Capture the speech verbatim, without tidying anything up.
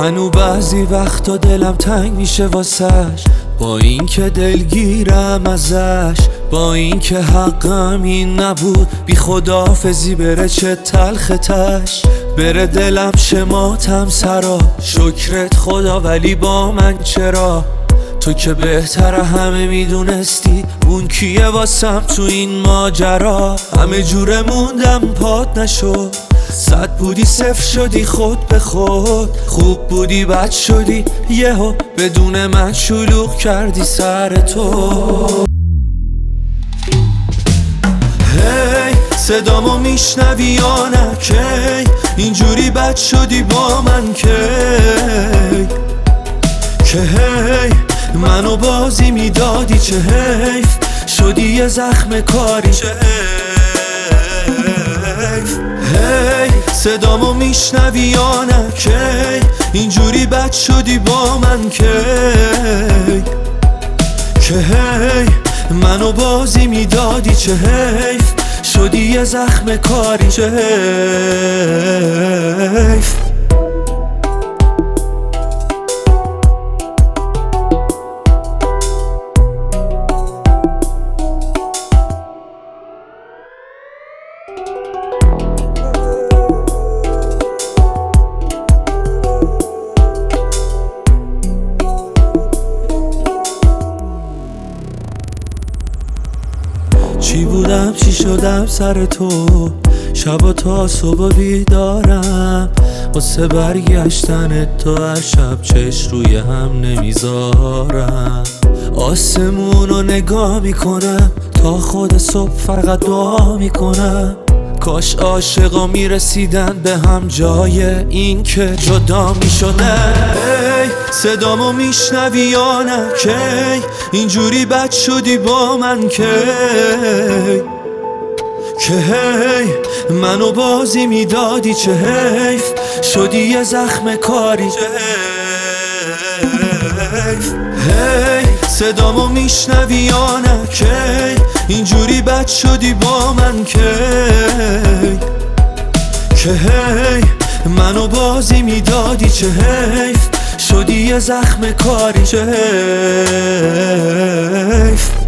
هنو بعضی وقتا دلم تنگ میشه واسش، با این که دلگیرم ازش، با این که حقم این نبود بی خداحافظی بره چه تلختش. بره دلم شماتم سرا، شکرت خدا ولی با من چرا؟ تو که بهتر همه میدونستی اون کیه واسم تو این ماجرا. همه جوره موندم پات نشد، صد بودی صفر شدی خود به خود، خوب بودی بد شدی یهو بدون من شلوغ کردی سر تو. هی صدامو میشنوی یا نه کی؟ اینجوری بد شدی با من کی؟ که هی منو بازی میدادی چه حیف شدی یه زخم کاری چه حیف. هی صدامو میشنوی یا نه کی؟ اینجوری بد شدی با من کی؟ که هی منو بازی میدادی چه حیف شدی یه زخم کاری چه حیف. چی بودم چی شدم سر تو، شبا تا صبح بیدارم واسه برگشتن تو، هر شب چش روی هم نمیذارم. آسمونو نگاه میکنم تا خود صبح فقط دعا میکنم، کاش عاشقا میرسیدن به هم جای این که جدا میشدن. ای صدامو میشنوی یا نه کی؟ اینجوری بد شدی با من کی؟ که هی منو بازی میدادی چه حیف شدی یه زخم کاری چه حیف. هی صدامو میشنوی یا نه کی؟ اینجوری بد شدی با من کی؟ که هی منو بازی میدادی چه حیف شدی یه زخم کاری چه حیف.